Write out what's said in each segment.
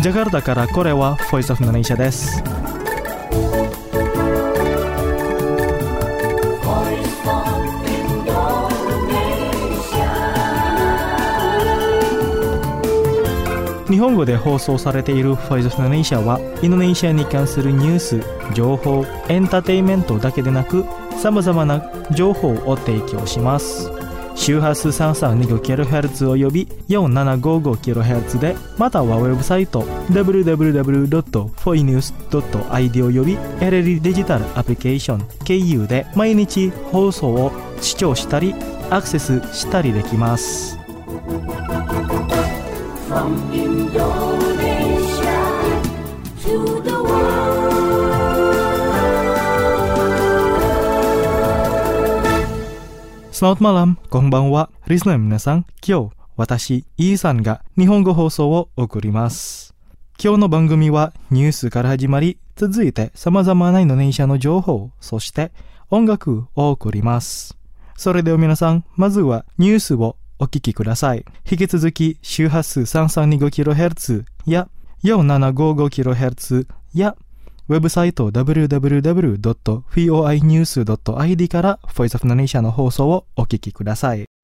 ジャカルタからこれは Voice of Indonesia です。日本語で放送されている Voice of Indonesia はインドネシアに関するニュース、情報、エンターテインメントだけでなく様々な情報を提供します。周波数 3325kHz および 4755kHz で、またはウェブサイト www.foinews.id および LLD デジタルアプリケーション KU で毎日放送を視聴したりアクセスしたりできます。From Indonesia to the world。Selamat malam, konbanwa, listener 皆さん。今日、私、イーさんが日本語放送を送ります。今日の番組はニュースから始まり、続いて様々なインドネシアの情報、そして音楽を送ります。それでは皆さん、まずはニュースをお聞きください。引き続き周波数 3325kHz や 4755kHz やウェブサイト www.foinews.id から Voice of Indonesia の放送をお聞きください。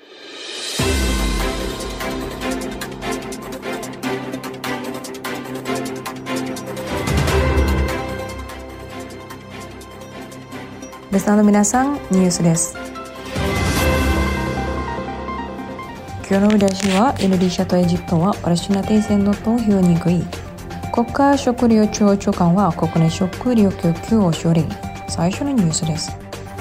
リスナーの皆さん、ニュースです。今日の見出しは、インドネシアとエジプトはパレスチナ停戦の投票に合意。国家食糧庁長官は国内食糧供給を処理。最初のニュースです。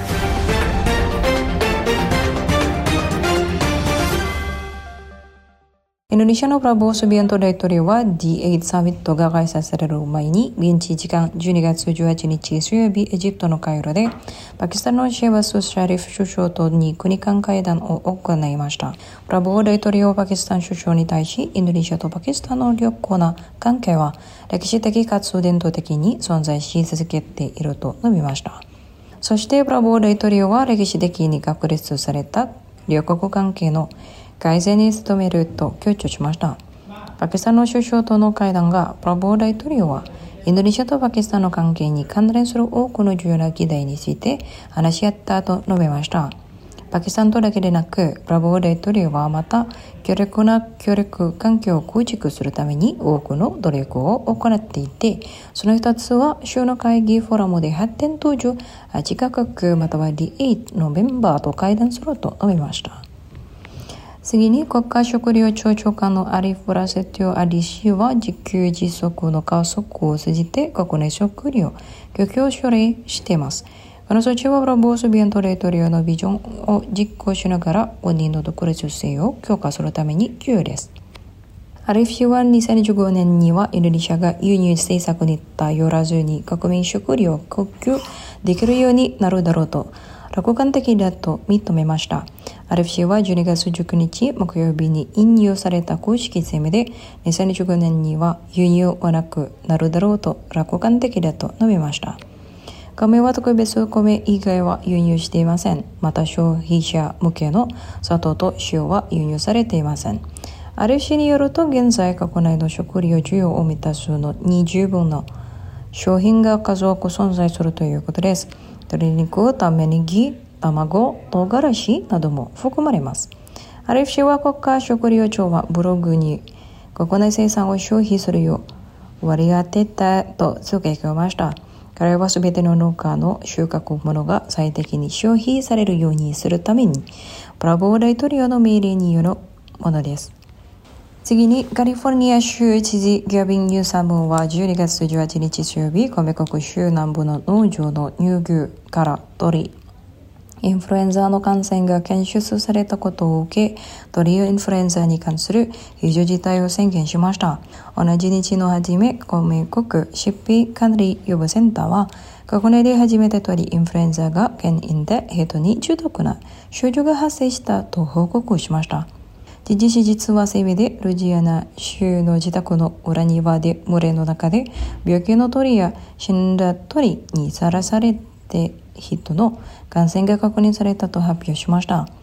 インドネシアのプラボー・スビアント大統領は D8 サミットが開催される前に現地時間12月18日水曜日エジプトのカイロでパキスタンのシェバス・シャリフ首相と日韓会談を行いました。プラボー大統領はパキスタン首相に対しインドネシアとパキスタンの良好な関係は歴史的かつ伝統的に存在し続けていると述べました。そしてプラボー大統領は歴史的に確立された両国関係の改善に努めると強調しました。パキスタンの首相との会談がプラボー大統領はインドネシアとパキスタンの関係に関連する多くの重要な議題について話し合ったと述べました。パキスタンとだけでなくプラボー大統領はまた強力な協力関係を構築するために多くの努力を行っていて、その一つは首脳会議フォーラムで発展途上8カ国または D8 のメンバーと会談すると述べました。次に国家食糧庁長官のアリフ・ラセティオ・アリ氏は自給自足の加速を通じて国内食糧供給を処理しています。この措置はプラボー・スビアント大統領のビジョンを実行しながら5人の独立性を強化するために重要です。アリフ氏は2015年にはインドネシアが輸入政策に頼らずに国民食料を供給できるようになるだろうと楽観的だと認めました。アリフ氏は12月19日木曜日に引用された公式声明で2015年には輸入はなくなるだろうと楽観的だと述べました。米は特別米以外は輸入していません。また消費者向けの砂糖と塩は輸入されていません。アリフ氏によると現在国内の食料需要を満たすのに十分の商品が数多く存在するということです。鶏肉、玉ねぎ、卵、唐辛子なども含まれます。アリフ氏は国家食糧庁はブログに国内生産を消費するよう割り当てたと付け加えました。彼はすべての農家の収穫物が最適に消費されるようにするためにプラボー大統領の命令によるものです。次にカリフォルニア州知事ギャビン・ニューサムは12月18日水曜日米国州南部の農場の乳牛から鳥インフルエンザの感染が検出されたことを受け鳥インフルエンザに関する非常事態を宣言しました。同じ日の初め米国疾病管理予防センターは国内で初めて鳥インフルエンザが原因で人に重篤な症状が発生したと報告しました。知事氏実は声明でルジアナ州の自宅の裏庭で群れの中で病気の鳥や死んだ鳥にさらされて人の感染が確認されたと発表しました。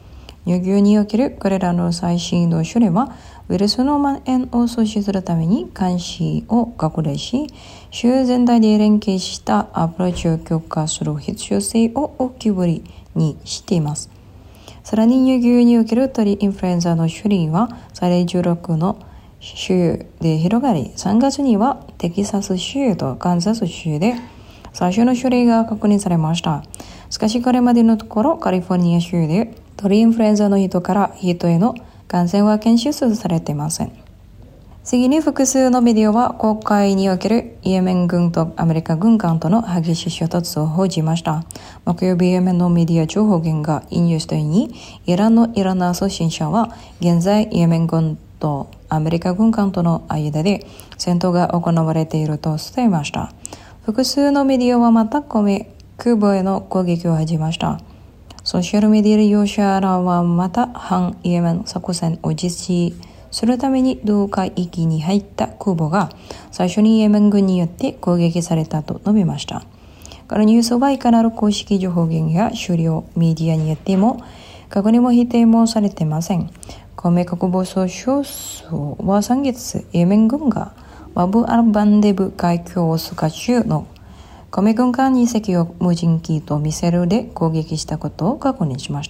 乳牛におけるこれらの最新の種類はウイルスの蔓延を阻止するために監視を拡大し、州全体で連携したアプローチを強化する必要性を大きぶりにしています。さらに乳牛における鳥インフルエンザの種類は最大16の州で広がり、3月にはテキサス州とカンザス州で最初の種類が確認されました。しかしこれまでのところカリフォルニア州で鳥インフルエンザの人から人への感染は検出されていません。次に複数のメディアは国会におけるイエメン軍とアメリカ軍間との激しい衝突を報じました。木曜日イエメンのメディア情報源が引用したように、イランのイランの通信社は現在イエメン軍とアメリカ軍間との間で戦闘が行われていると伝えました。複数のメディアはまた空母への攻撃を始めました。ソーシャルメディア利用者らはまた反イエメン作戦を実施するために同海域に入った空母が最初にイエメン軍によって攻撃されたと述べました。このニュースはいかなる公式情報源や主流メディアによっても確認も否定もされていません。米国防総省は先月、イエメン軍がバブ・アルバンデブ海峡を通過中の米軍艦2隻を無人機とミサイルで攻撃したことを確認しました。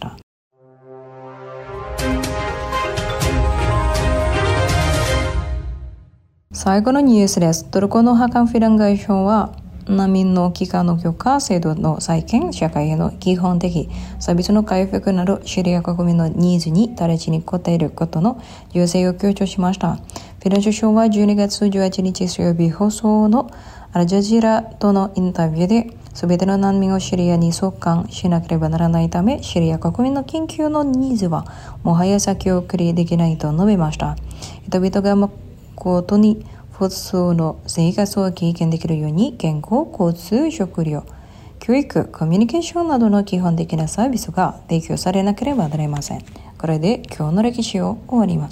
最後のニュースです。トルコのハカン・フィラン外相は難民の帰還の強化、制度の再建、社会への基本的サービスの回復などシリア国民のニーズに直ちに応えることの重要性を強調しました。フィラン首相は12月18日水曜日放送のアルジャジーラとのインタビューで、すべての難民をシリアに送還しなければならないため、シリア国民の緊急のニーズはもはや先送りできないと述べました。人々が誠に普通の生活を経験できるように、健康、交通、食料、教育、コミュニケーションなどの基本的なサービスが提供されなければなりません。これで今日の歴史を終わります。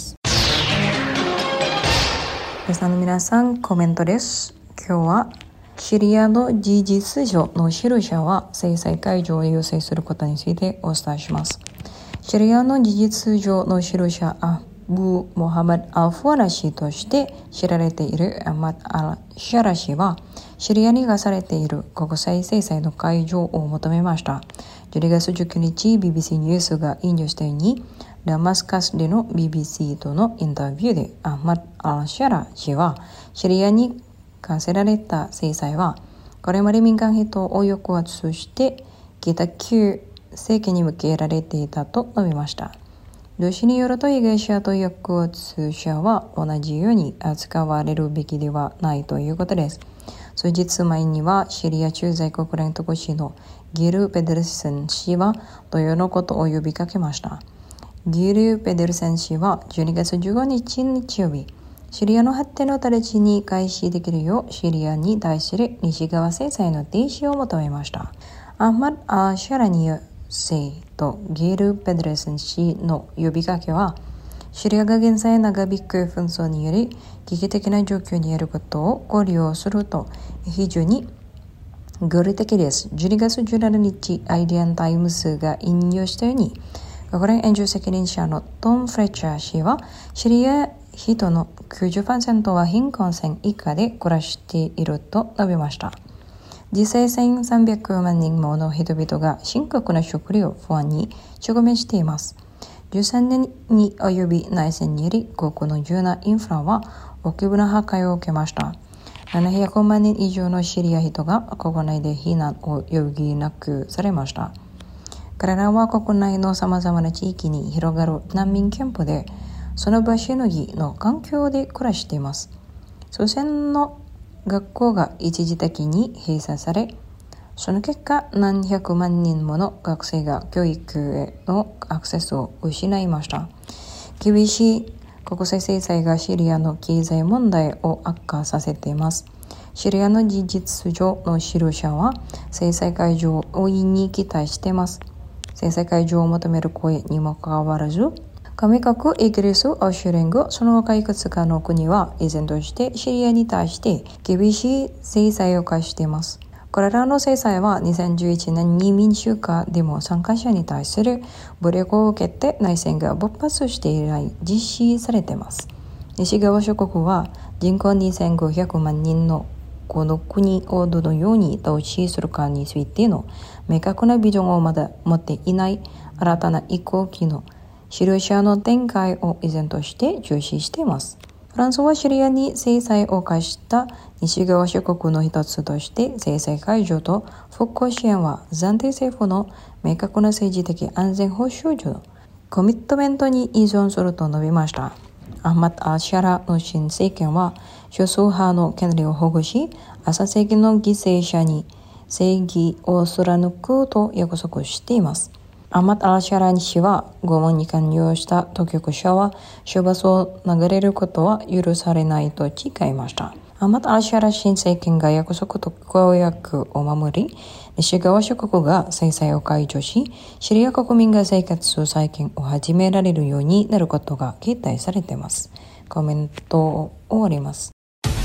皆さん、コメントです。今日はシリアの事実上の指導者は制裁解除を要請することについてお伝えします。シリアの事実上の指導者アブ・モハマド・アルファラ氏として知られているアマド・アル・シャラ氏はシリアに課されている国際制裁の解除を求めました。12月19日 BBC ニュースが引用したように、ダマスカスでの BBC とのインタビューでアマド・アル・シャラ氏はシリアに課せられた制裁はこれまで民間人を抑圧して北旧政権に向けられていたと述べました。同氏によると、被害者と抑圧者は同じように扱われるべきではないということです。数日前にはシリア駐在国連特使のギル・ペデルセン氏は同様のことを呼びかけました。ギル・ペデルセン氏は12月15日日曜日、シリアの発展の直ちに開始できるようシリアに対する西側制裁の停止を求めました。アハマド・アル・シャラニ氏とギル・ペデルセン氏の呼びかけは、シリアが現在長引く紛争により危機的な状況にあることを考慮すると非常に合理的です。12月17日、アイディアンタイムズが引用したように、国連援助責任者のトム・フレッチャー氏は、シリア人の 90% は貧困線以下で暮らしていると述べました。実際1300万人もの人々が深刻な食料不安に直面しています。13年に及び内戦により国の重要なインフラは大規模な破壊を受けました。700万人以上のシリア人が国内で避難を余儀なくされました。彼らは国内の様々な地域に広がる難民キャンプでその場しのぎの環境で暮らしています。数千の学校が一時的に閉鎖され、その結果何百万人もの学生が教育へのアクセスを失いました。厳しい国際制裁がシリアの経済問題を悪化させています。シリアの事実上の指導者は制裁解除を大いに期待しています。制裁解除を求める声にもかかわらず、加盟国イギリス、欧州連合、その他いくつかの国は依然としてシリアに対して厳しい制裁を科しています。 これらの制裁は2011年に民主化デモ参加者に対する武力を受けて内戦が勃発して以来実施されています。西側諸国は人口2500万人のこの国をどのように統治するかについての明確なビジョンをまだ持っていない新たな移行期のシリアの展開を依然として重視しています。フランスはシリアに制裁を科した西側諸国の一つとして制裁解除と復興支援は暫定政府の明確な政治的安全保障上のコミットメントに依存すると述べました。アハマド・アル・シャラの新政権は少数派の権利を保護し、アサド政権の犠牲者に正義を貫くと約束しています。アハマド・アル・シャラ氏は拷問に関与した当局者は処罰を流れることは許されないと誓いました。アハマド・アル・シャラ新政権が約束と公約を守り、西側諸国が制裁を解除し、シリア国民が生活再建を始められるようになることが期待されています。コメントを終わります。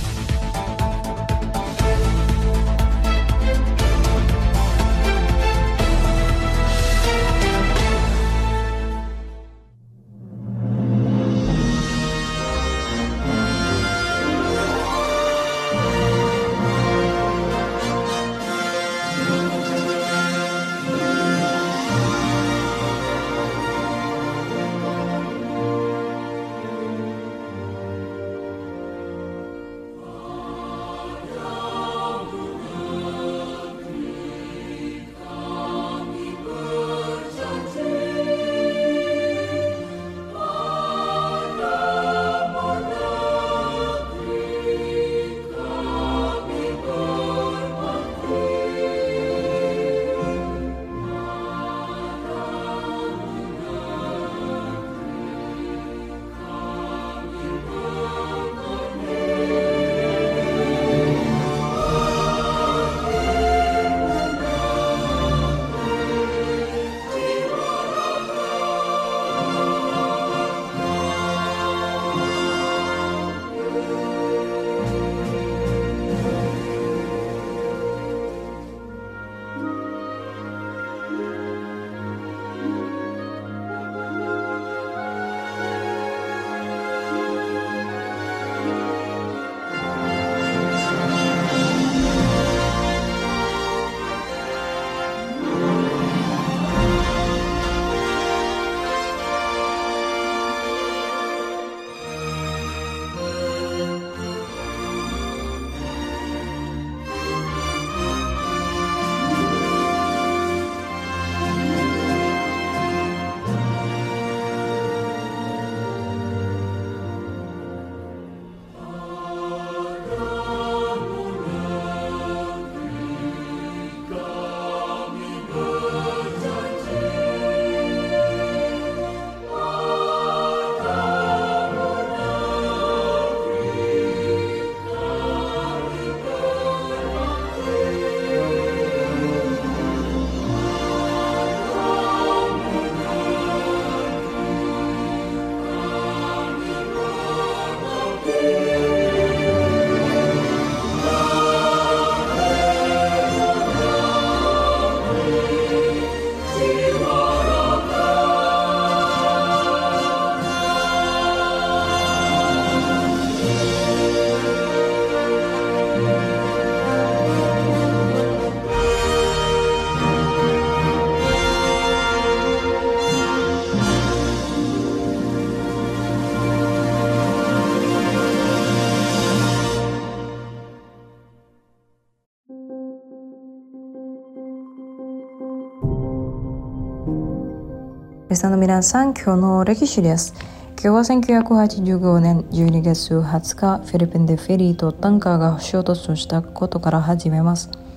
リスナーの皆さん、今日の歴史です。今日は1985年12月20日、フィリピンでフェリーとタンカーが衝突したことから始めます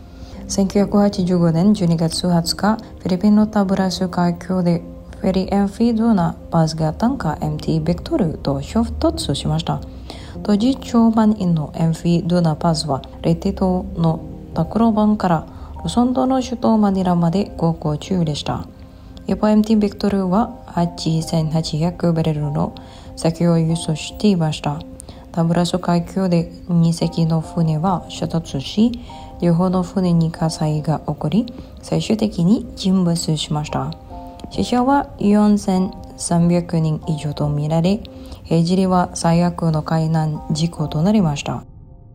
。1985年12月20日、フィリピンのタブラス海峡でフェリーエンフィードナバスがタンカー MT ベクトルと衝突しました。当時、超満員のエンフィードナバスはレテ島のタクロバンからロソン島の首都マニラまで航行中でした。一方 MT ベクトルは8800バレルの酒を輸送していました。タブラス海峡で2隻の船は衝突し、 両方の船に火災が起こり、最終的に沈没しました。死者は4300人以上とみられ、平時は最悪の海難事故となりました。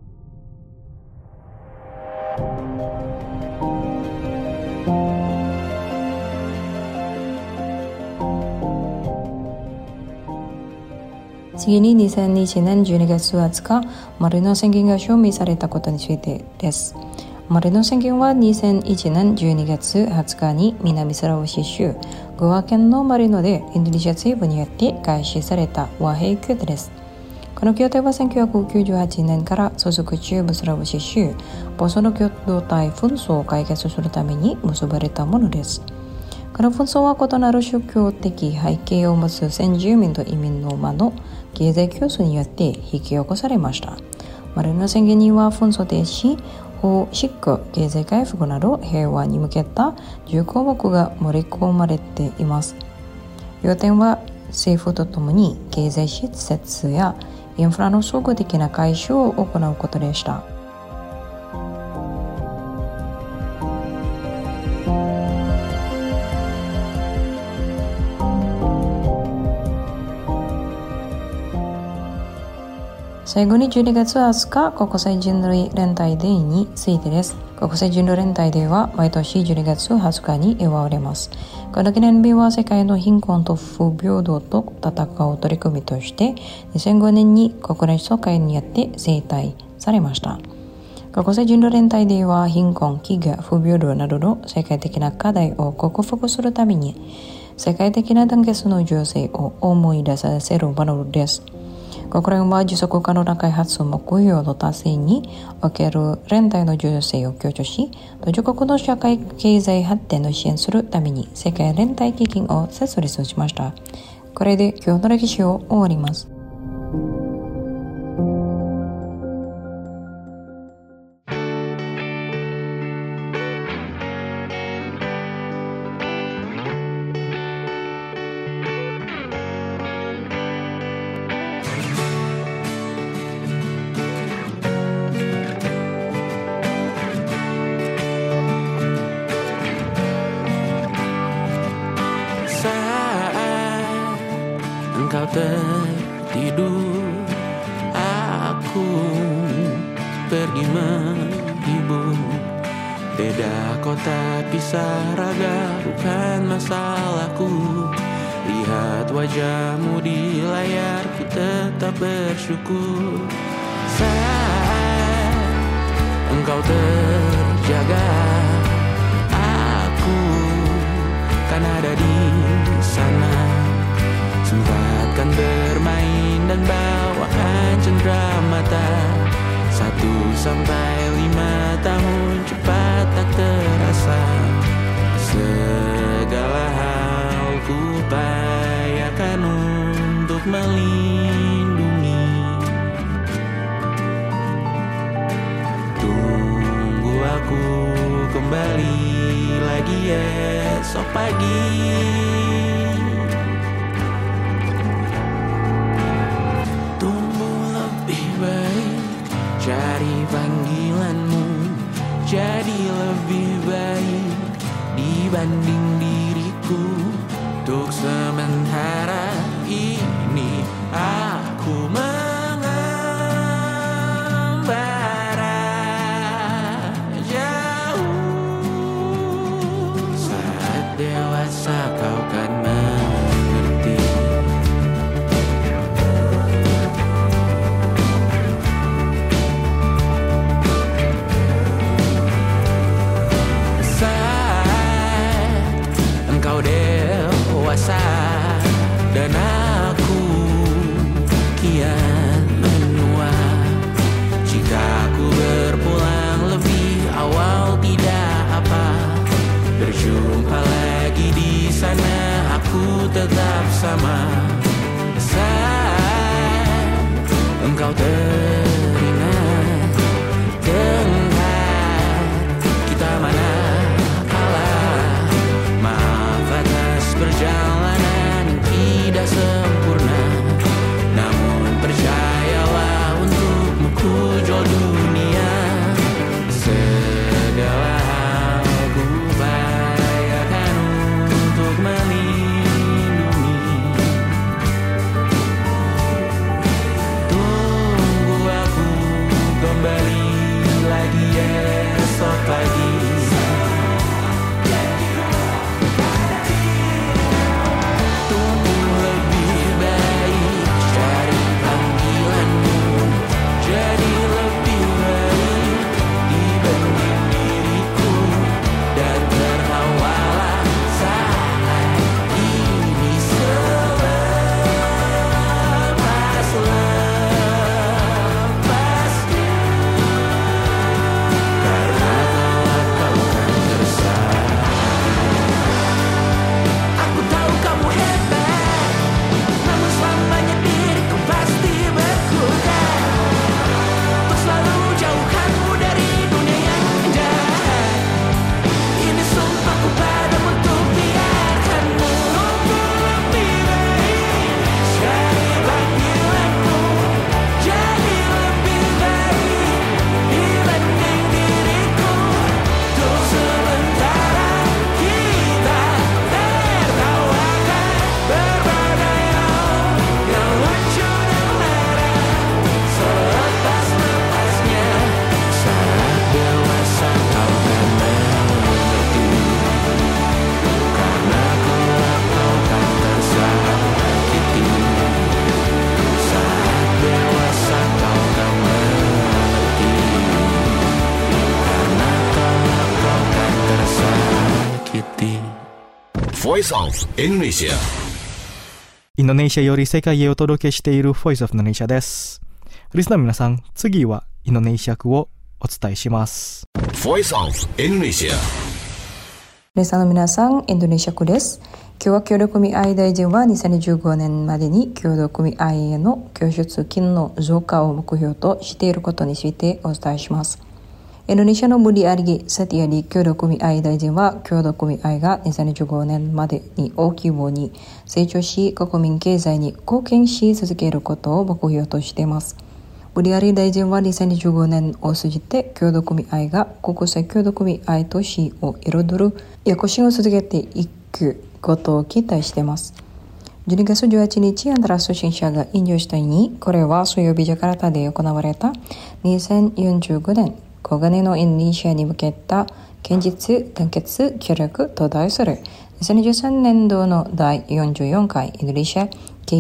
次に2001年12月20日、マリノ宣言が署名されたことについてです。マリノ宣言は2001年12月20日に南スラウシ州グア県のマリノでインドネシア政府によって開始された和平協定です。この協定は1998年から続く中部スラウシ州ボソノ共同体紛争を解決するために結ばれたものです。この紛争は異なる宗教的背景を持つ先住民と移民の間の経済競争によって引き起こされました。マリノ宣言には紛争停止、法執行、経済回復など平和に向けた10項目が盛り込まれています。要点は政府とともに経済施設やインフラの総合的な改修を行うことでした。最後に12月20日、国際人類連帯デーについてです。国際人類連帯デーは毎年12月20日に祝われます。この記念日は世界の貧困と不平等と戦う取り組みとして、2005年に国連総会によって制定されました。国際人類連帯デーは貧困、飢餓、不平等などの世界的な課題を克服するために、世界的な団結の重要性を思い出させるものです。国連は持続可能な開発目標の達成における連帯の重要性を強調し、途上国の社会経済発展を支援するために世界連帯基金を設立しました。これで今日の歴史を終わります。 Engkau tertidur, aku pergi menghibur. Beda kota pisah raga bukan masalahku. Lihat wajahmu di layar, ku tetap bersyukur. Saat engkau terjaga, aku kan ada di sana. Sempatkan bermain dan bawakan cendera mata. 1-5 tahun cepat tak terasa. Segala hal ku upayakan untuk melindungi. Tunggu aku kembali lagi esok pagi. Cari panggilanmu jadi lebih baik dibanding diriku. Untuk sementara ini aku mengembara jauh. Saat dewasa kau kan mengerti. Dan aku kian menua. Jika aku berpulang lebih awal tidak apa. Berjumpa lagi di sana, aku tetap sama. Saat engkau teringat tengah kita mana kalah. Maaf atas perjalanan tidak sempurna, namun percayalah untukmu ku jual dunia. hati. Voice of Indonesia. インドネシアより世界へお届けしている Voice of Indonesia です。リスナーの皆さん、次はインドネシア語をお伝えします。 Voice of Indonesia. リスナーの皆さん、インドネシア語です。今日は協力組合大臣は2015年までに協同組合への拠出金の増加を目標としていることについてお伝えします。インドネシアのブディアリギ・サティアリ協同組合大臣は、協同組合が2015年までに大規模に成長し、国民経済に貢献し続けることを目標としています。ブディアリ大臣は2015年を通じて、協同組合が国際協同組合都市を彩る躍進を続けていくことを期待しています。12月18日、アンダラ通信社が引用したように、これは水曜日ジャカルタで行われた2045年黄金のインドネシアに向けた堅実、団結、協力と題する2013年度の第44回インドネシア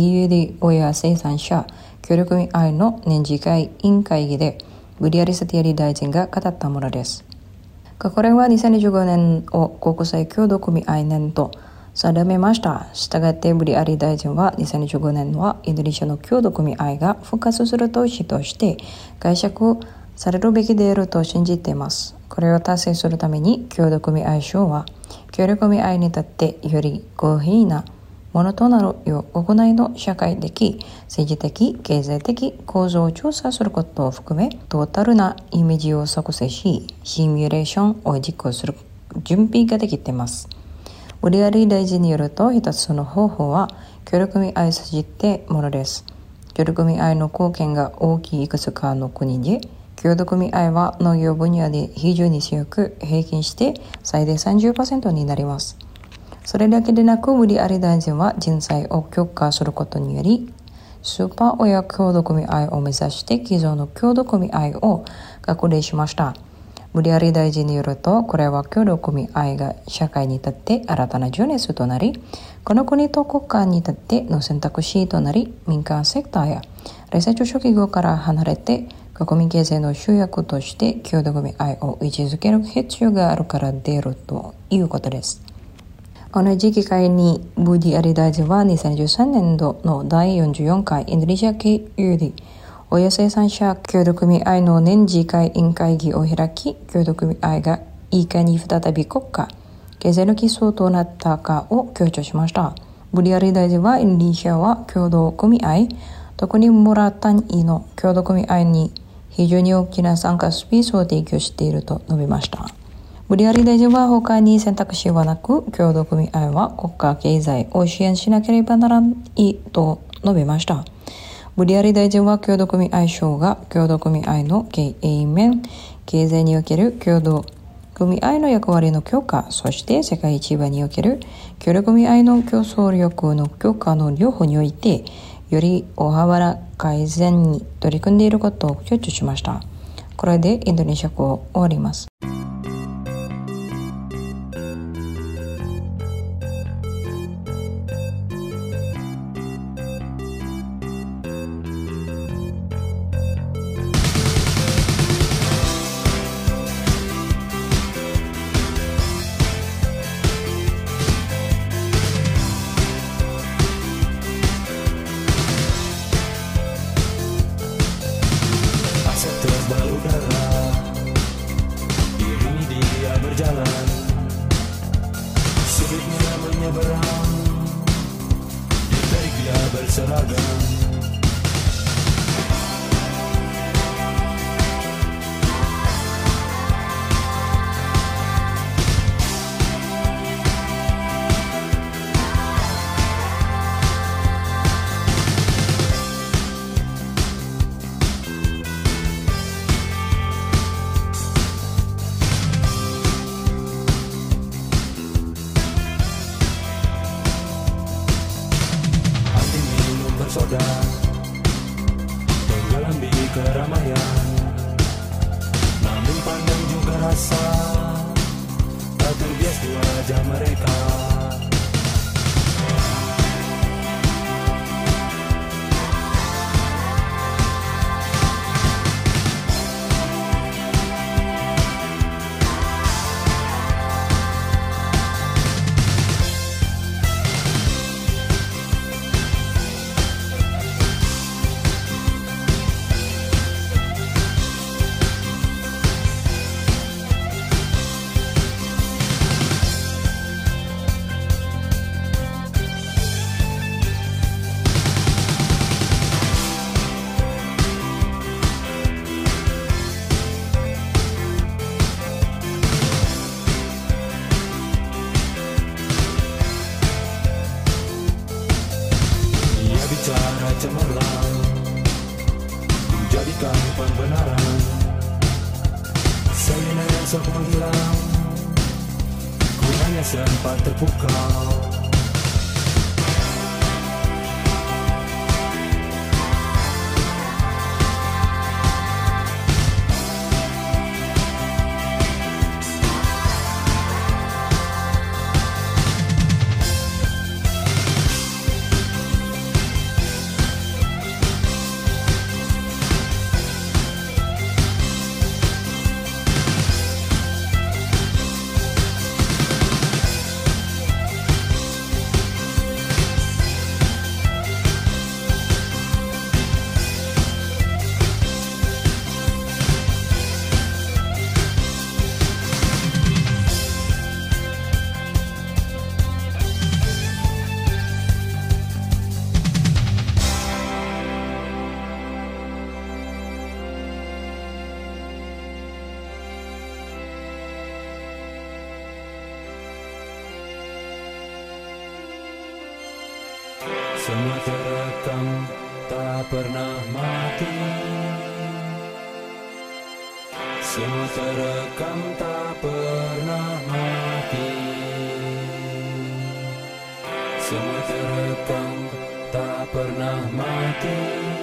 KUD 親生産者協力組合の年次会委員会議でブディアリ・サティアリ大臣が語ったものです。これは2015年を国際協同組合年と定めました。したがってブディアリ大臣は2015年はインドネシアの協同組合が復活する年として解釈されるべきであると信じています。これを達成するために協同組合省は協力組合にとってより公平なものとなるよう行いの社会的、政治的、経済的構造を調査することを含めトータルなイメージを作成しシミュレーションを実行する準備ができています。ブディアリ大臣によると一つの方法は協力組合を通じてものです。協力組合の貢献が大きいいくつかの国で協同組合は農業分野で非常に強く平均して最大 30% になります。それだけでなくブディアリ大臣は人材を強化することによりスーパー親協同組合を目指して既存の協同組合を拡大しました。ブディアリ大臣によるとこれは協同組合が社会にとって新たな情熱となりこの国と国家にとっての選択肢となり民間セクターや零細中小企業から離れて国民経済の集約として協同組合を位置づける必要があるからであるということです。同じ機会にブディアリ大臣は2013年度の第44回インドネシア KUD 親生産者協同組合の年次会委員会議を開き協同組合がいかに再び国家経済の基礎となったかを強調しました。ブディアリ大臣はインドネシアは協同組合特に村単位の協同組合に非常に大きな参加スペースを提供していると述べました。ブディアリ大臣は他に選択肢はなく、協同組合は国家経済を支援しなければならないと述べました。ブディアリ大臣は協同組合省が協同組合の経営面、経済における協同組合の役割の強化、そして世界市場における協同組合の競争力の強化の両方において、より大幅な改善に取り組んでいることを強調しました。これでインドネシア語を終わります。 Tenggelam di keramaian, namun pandang juga rasa tak terbias di wajah mereka. cemerlang jadikan pembenaran. Selina yang sok menghilang, ku hanya sempat terpukau. Semua terekam tak pernah mati. Semua terekam tak pernah mati. Semua terekam tak pernah mati.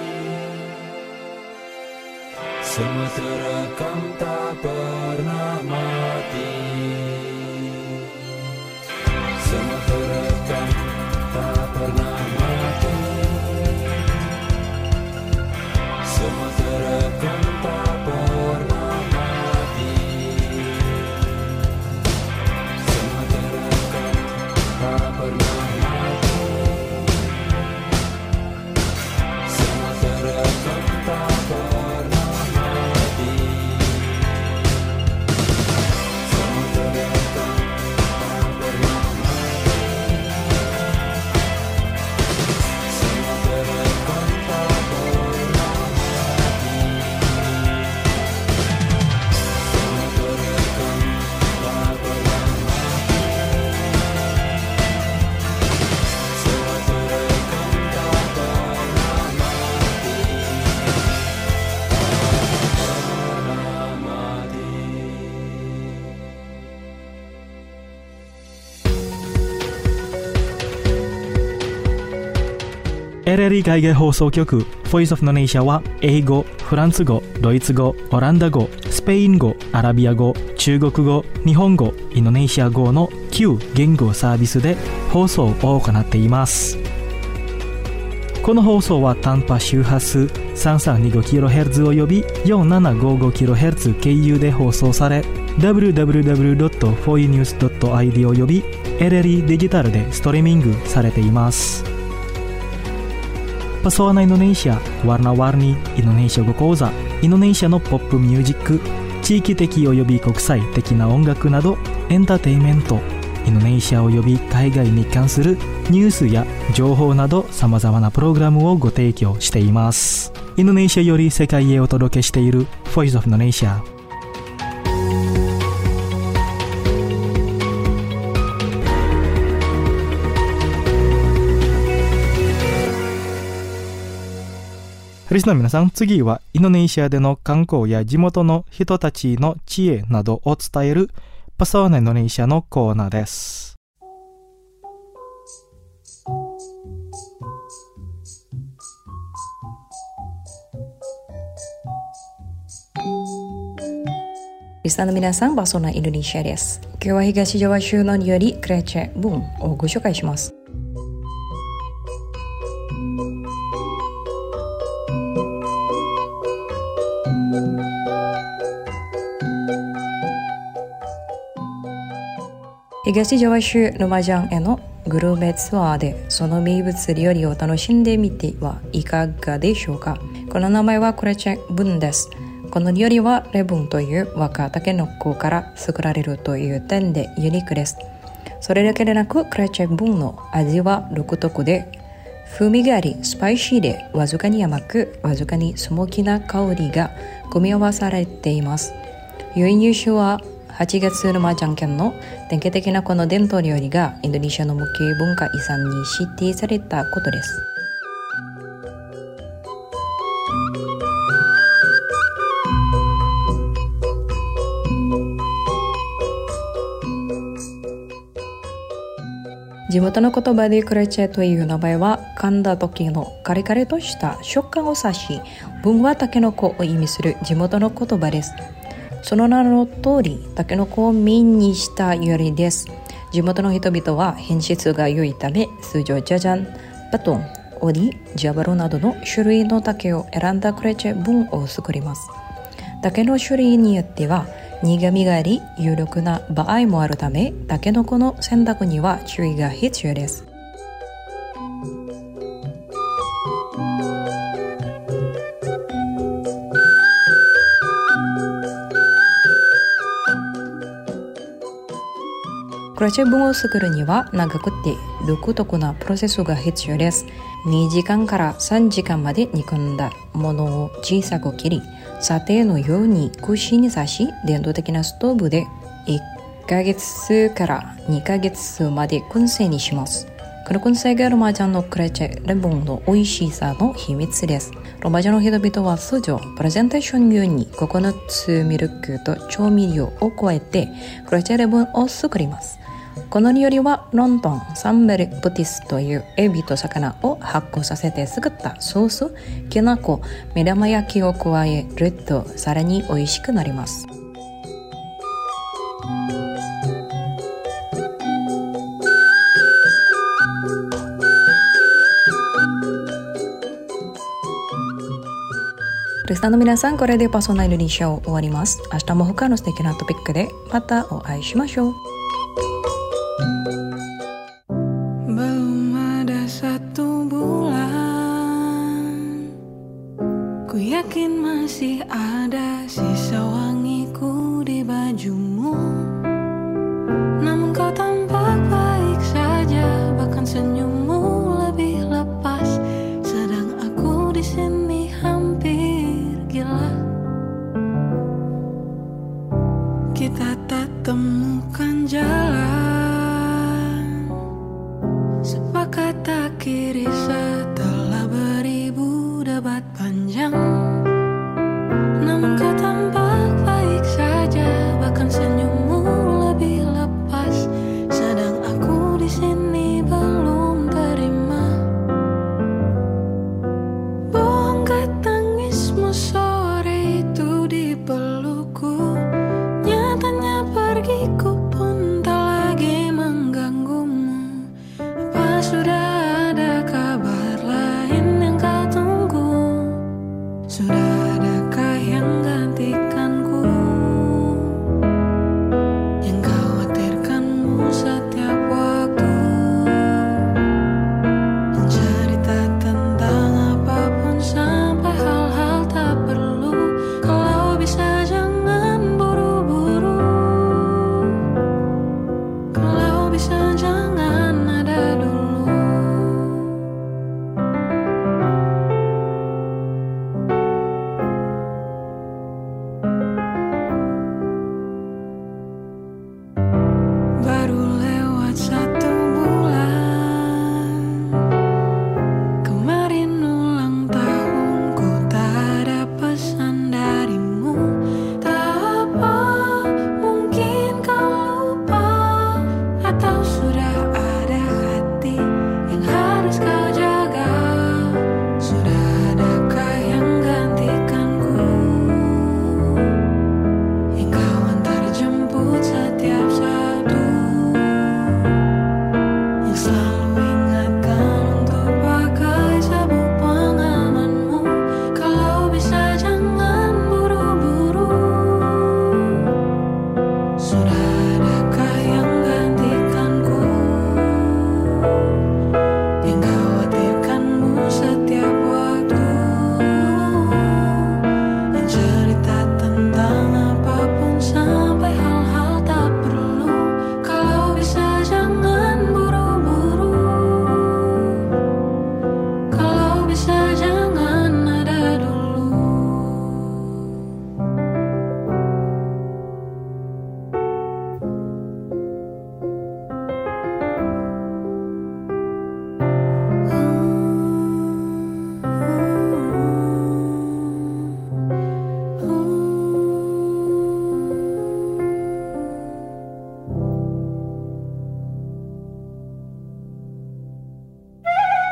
Semua terekam tak pernah mati. Semua terekam tak pernah mati. Semua terekam tak pernah mati. Semua terekam tak pernah mati. Semua terekam tak pernah mati. Semua terekam tak pernah mati. Semua terekam tak pernah mati. Semua terekam tak pernah mati. Semua terekam tak pernah mati. LLE 海外放送局 Voice of Indonesia は英語、フランス語、ドイツ語、オランダ語、スペイン語、アラビア語、中国語、日本語、インドネシア語の9言語サービスで放送を行っています。この放送は短波周波数 3325kHz および 4755kHz 経由で放送され www.foinews.id および LLE デジタルでストリーミングされています。Pesona Indonesia, Warna-warni Indonesia語講座、インドネシアのポップミュージック、地域的および国際的な音楽などエンターテインメント、インドネシアおよび海外に関するニュースや情報などさまざまなプログラムをご提供しています。インドネシアより世界へお届けしている Voice of Indonesia。リスナーの皆さん、次はインドネシアでの観光や地元の人たちの知恵などを伝えるパソナインドネシアのコーナーです。 リスナーの皆さん、パソナインドネシアです。今日は東ジャワ州のよりクレチェ・ブンをご紹介します。東ジャワ州ルマジャンへのグルメツアーでその名物料理を楽しんでみてはいかがでしょうか。この名前はクレチェブンです。この料理はレブンという若タケノコから作られるという点でユニークです。それだけでなくクレチェブンの味は独特で風味がありスパイシーでわずかに甘くわずかにスモーキーな香りが組み合わされています。輸入酒は8月ルマジャン県の典型的なこの伝統料理がインドネシアの無形文化遺産に指定されたことです。 地元の言葉でクレチェという名前は噛んだ時のカリカリとした食感を指し、文はタケノコを意味する地元の言葉です。その名の通りタケノコをメインにした料理です。地元の人々は品質が良いため、通常ジャジャン、バトン、オディ、ジャバロなどの種類の竹を選んだクレチェ文を作ります。竹の種類によっては苦みがあり有力な場合もあるため、タケノコの選択には注意が必要です。クレチェ文を作るには長くて独特なプロセスが必要です。2時間から3時間まで煮込んだものを小さく切り、サテのように串に刺し、伝統的なストーブで1ヶ月から2ヶ月まで燻製にします。この燻製がロマジャンのクレチェレモンの美味しさの秘密です。ロマジャンの人々は通常プレゼンテーション用にココナッツミルクと調味料を加えてクレチェレモンを作ります。この料理はロンドンサンベルブティスというエビと魚を発酵させて作ったソース、きな粉、目玉焼きを加えるとさらに美味しくなります。リスナーの皆さん、これでパーソナルリシャを終わります。明日も他の素敵なトピックでまたお会いしましょう。 Ku yakin masih ada sisa wangiku di bajumu. Namun kau tampak baik saja, bahkan senyummu lebih lepas. Sedang aku di sini hampir gila. Kita tak temukan jalan, sepakat akhiri setelah beribu debat panjang. Namun kau tampak baik saja, bahkan senyummu lebih lepas. Sedang aku di sini belum terima. Bongkar tangismu sore itu di pelukku. Nyatanya pergiku pun tak lagi mengganggumu. Apa sudah ada kabar lain yang kau tunggu? Sudah adakah yang gantikanku? Yang khawatirkanmu setiap waktu, mencerita tentang apapun sampai hal-hal tak perlu. Kalau bisa jangan buru-buru, kalau bisa jangan ada dulu.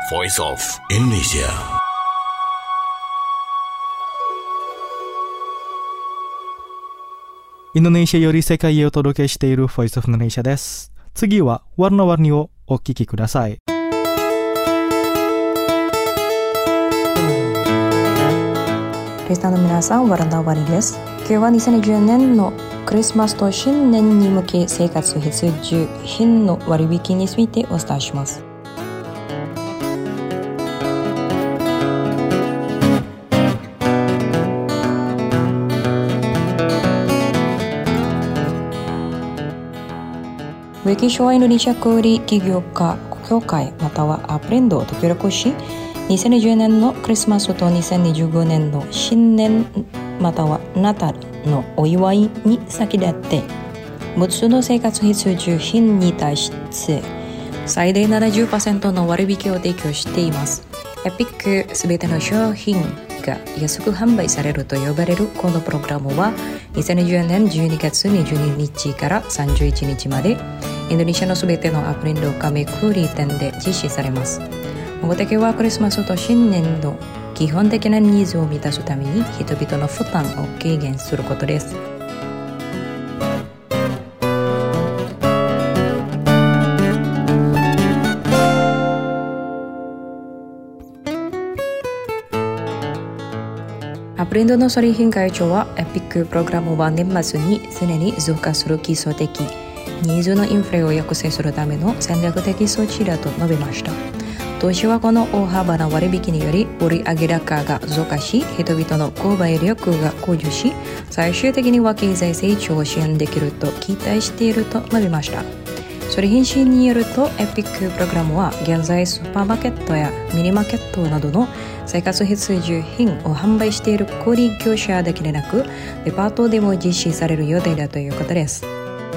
Voice of Indonesia. インドネシアより世界へお届けしている Voice of Indonesia です。次はwarna-warniをお聞きください。 リスナーの皆さん、warna-warniです。今日は2010年のクリスマスと新年に向け生活必需品の割引についてお伝えします。ウィキショアインドネシア小売企業家協会またはアプレンドと協力し、2010年のクリスマスと2025年の新年またはナタルのお祝いに先立って物の生活必需品に対して最大 70% の割引を提供しています。エピックすべての商品が安く販売されると呼ばれるこのプログラムは2020年12月22日から31日までインドネシアのすべてのアプリの加盟小売店で実施されます。目的はクリスマスと新年の基本的なニーズを満たすために人々の負担を軽減することです。アプリンドのソリ品会長はエピックプログラムは年末に常に増加する基礎的ニーズのインフレを抑制するための戦略的措置だと述べました。当初はこの大幅な割引により売上高が増加し人々の購買力が向上し最終的には経済成長を支援できると期待していると述べました。ソリ品氏によるとエピックプログラムは現在スーパーマーケットやミニマーケットなどの生活必需品を販売している小売業者だけでなくデパートでも実施される予定だということです。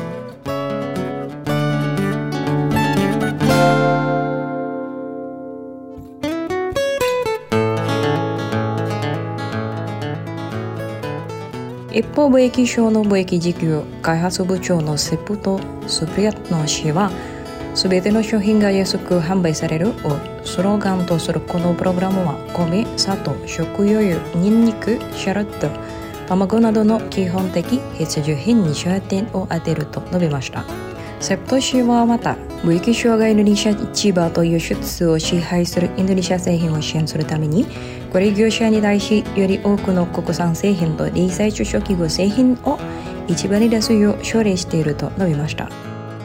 一方、貿易省の貿易事業開発部長のセプト・スプリアット氏はすべての商品が安く販売されるをスローガンとするこのプログラムは米、砂糖、食用油、ニンニク、シャロット、卵などの基本的必需品に焦点を当てると述べました。セプト氏はまた貿易省がインドネシア市場と輸出を支配するインドネシア製品を支援するために小売業者に対しより多くの国産製品と零細中小企業製品を市場に出すよう奨励していると述べました。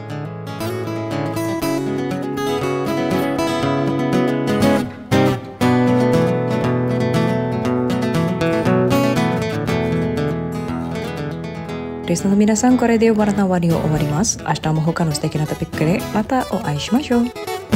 リスナーの皆さん、これでwarna-warniを終わります。明日も他の素敵なトピックでまたお会いしましょう。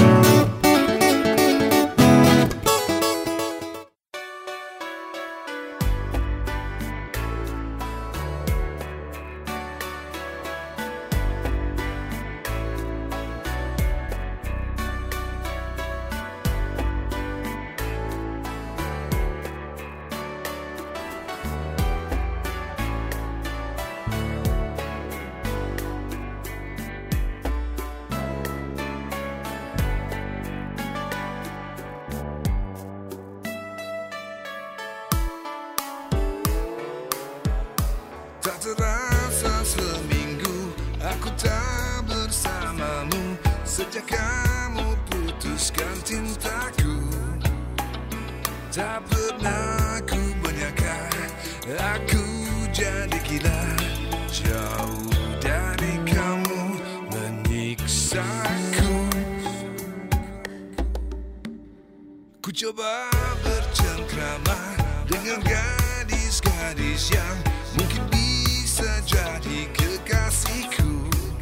Tak terasa seminggu aku tak bersamamu sejak kamu putuskan cintaku. Tak pernah ku menyangka aku jadi gila jauh dari kamu menyiksaku. Ku coba bercengkrama dengan gadis-gadis yang mungkin bisa jadi kekasihku,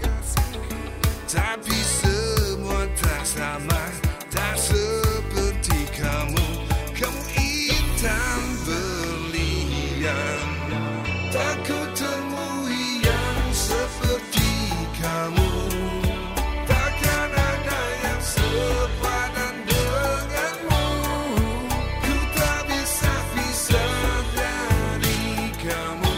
tapi semua tak sama, tak seperti kamu. Kamu intan berlian, tak ku temui yang seperti kamu. Takkan ada yang sepadan denganmu. Ku tak bisa pisah dari kamu.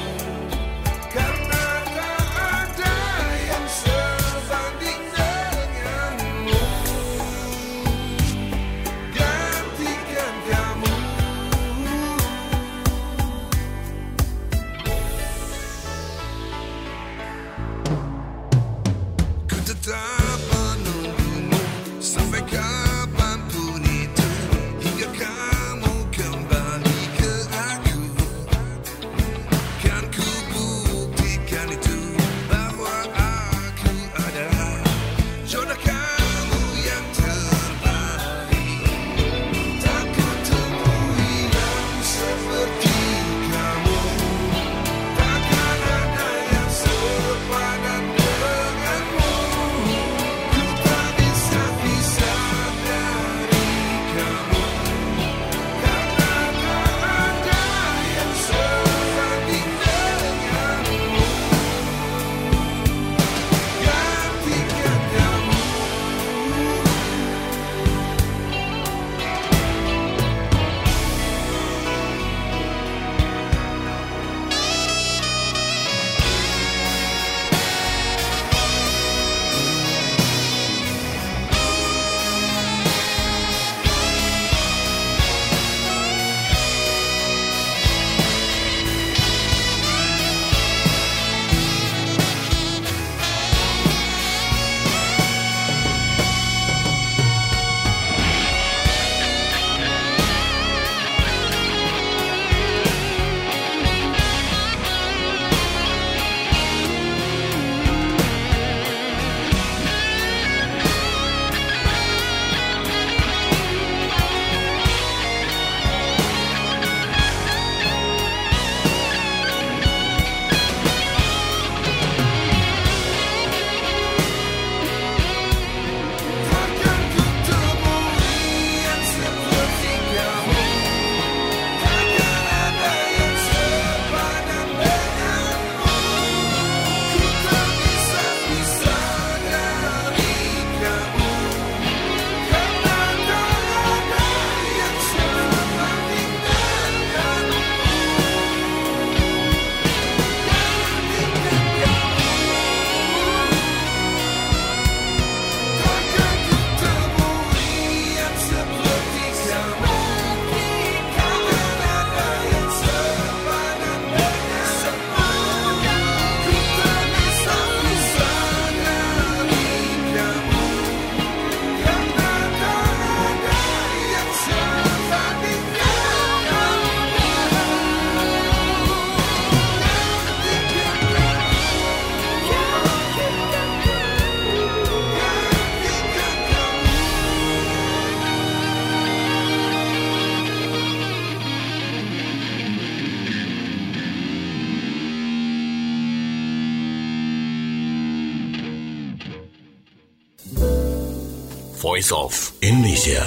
Voice of Indonesia.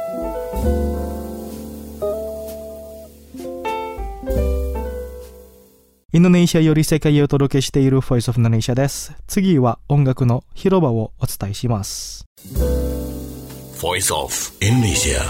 Indonesia より世界へお届けしている Voice of Indonesia です。次は音楽の広場をお伝えします。 Voice of Indonesia.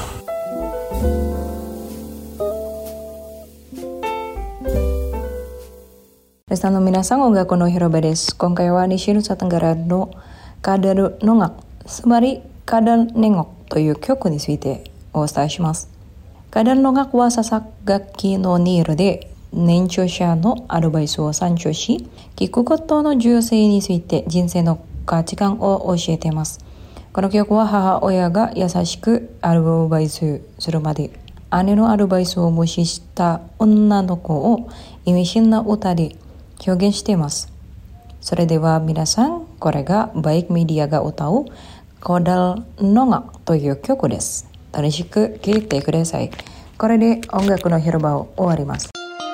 リスナーの皆さん、音楽の広場です。今回は西ヌサテンガラのカダルノガク、つまりカダルネゴクという曲についてお伝えします。カダルノガクは佐々楽器の音色で年長者のアドバイスを参照し、聴くことの重要性について人生の価値観を教えています。この曲は母親が優しくアドバイスするまで姉のアドバイスを無視した女の子を意味深な歌で表現しています。それでは皆さん、これがバイクメディアが歌うコダルノガクという曲です。楽しく聴いてください。これで音楽の広場を終わります。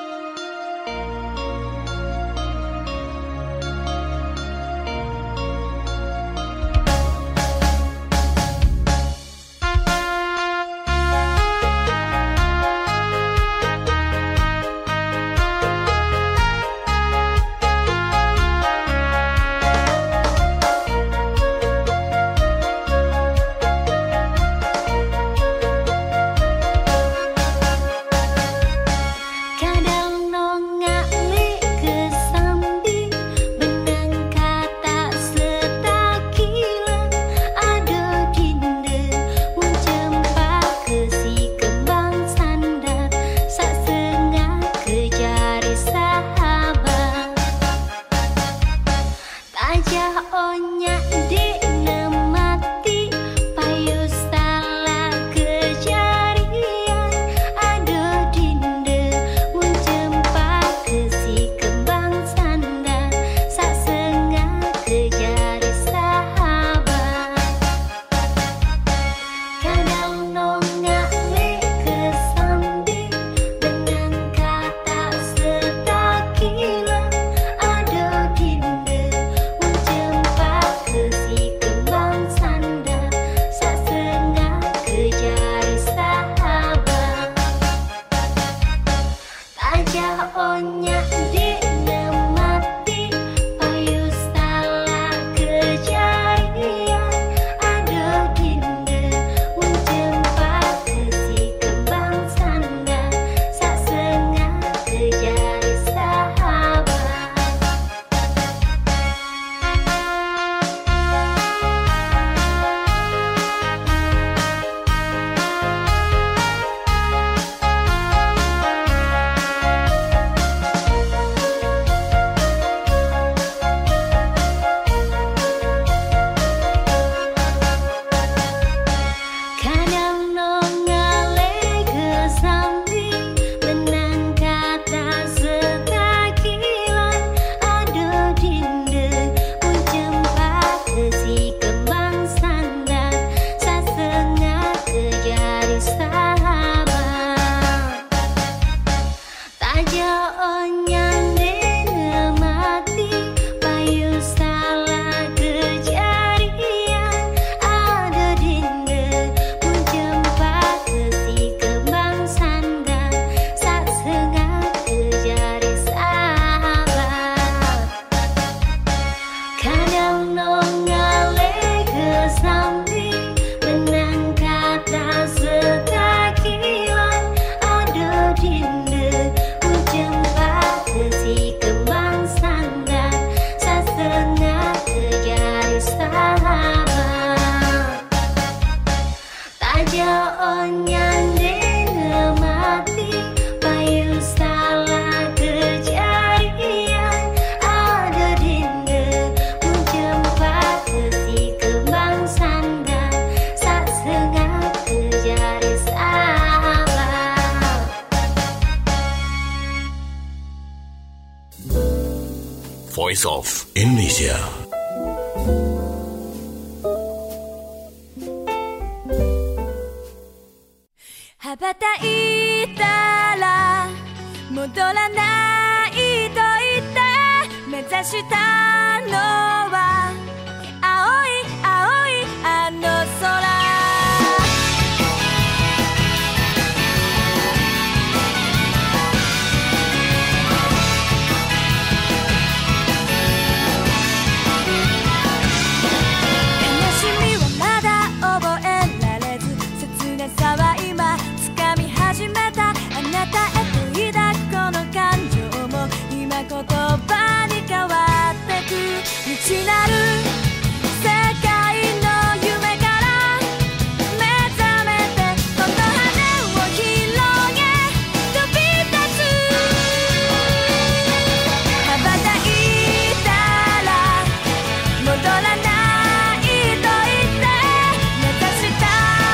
Voice of Indonesia. 羽ばたいたら戻らないと言って目指したのは青い青いあの空さは今掴み始めたあなたへと抱くこの感情も今言葉に変わってく未知なる世界の夢から目覚めてこの羽を広げ飛び立つ羽ばたいたら戻らないと言って目指した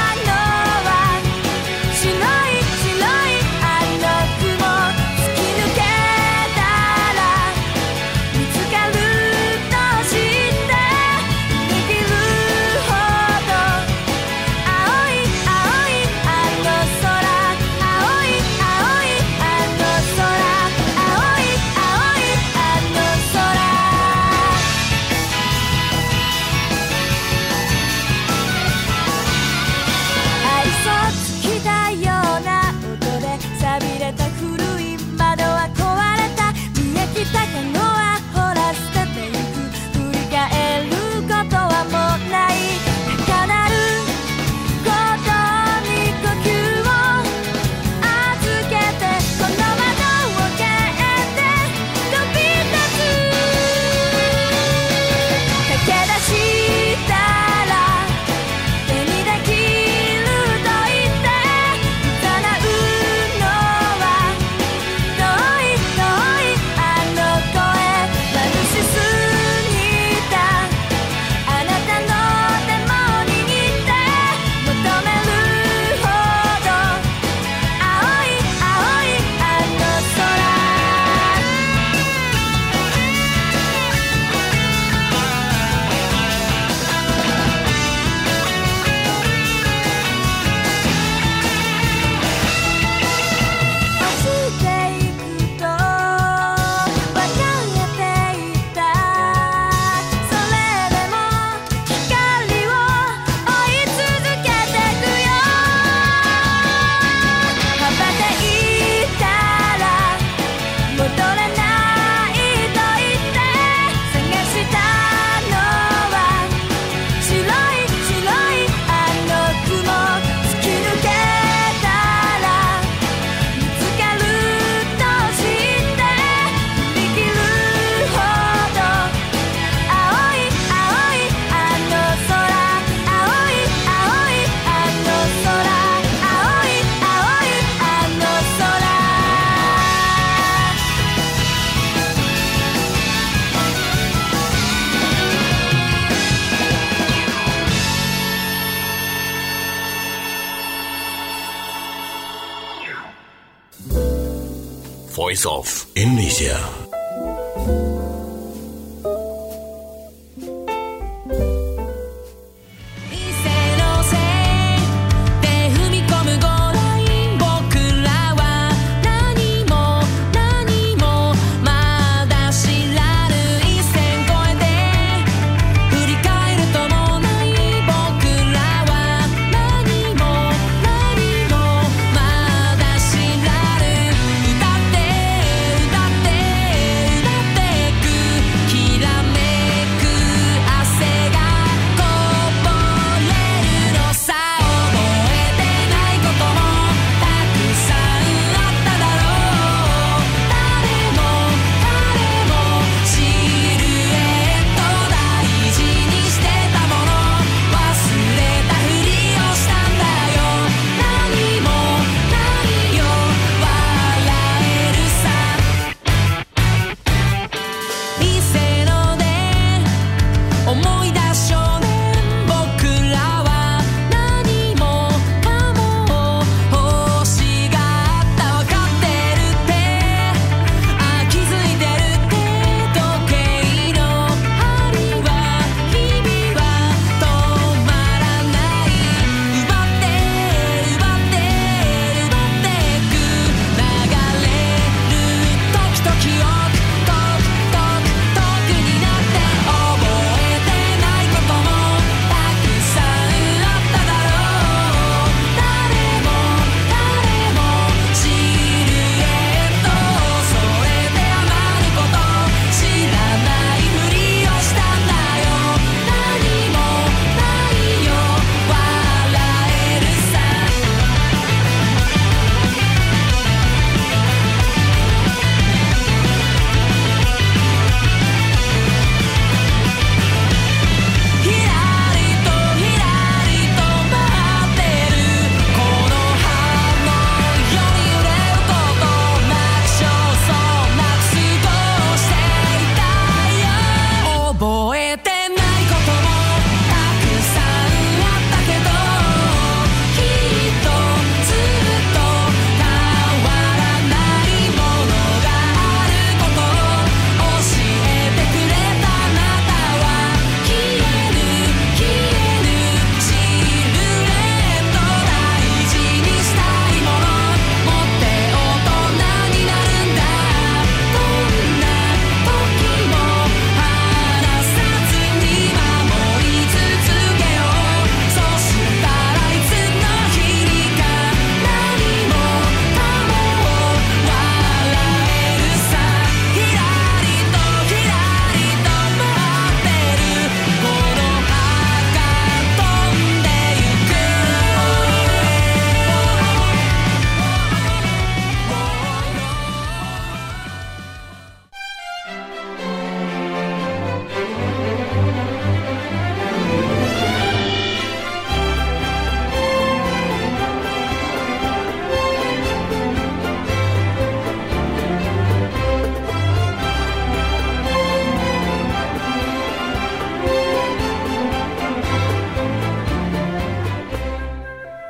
Voice of Indonesia.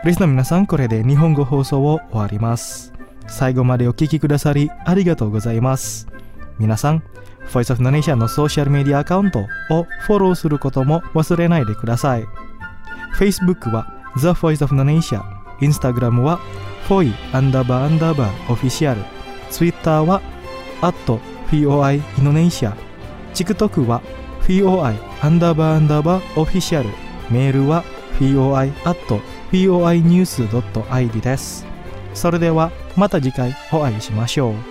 リスナーの皆さん、これで日本語放送を終わります。最後までお聞きくださりありがとうございます。皆さん、Voice of Indonesia のソーシャルメディアアカウントをフォローすることも忘れないでください。Facebook は The Voice of Indonesia、Instagram は foi__official、Twitter は@foi Indonesia、TikTok は foi__official、メールは foi@foinews.id です。それではまた次回お会いしましょう。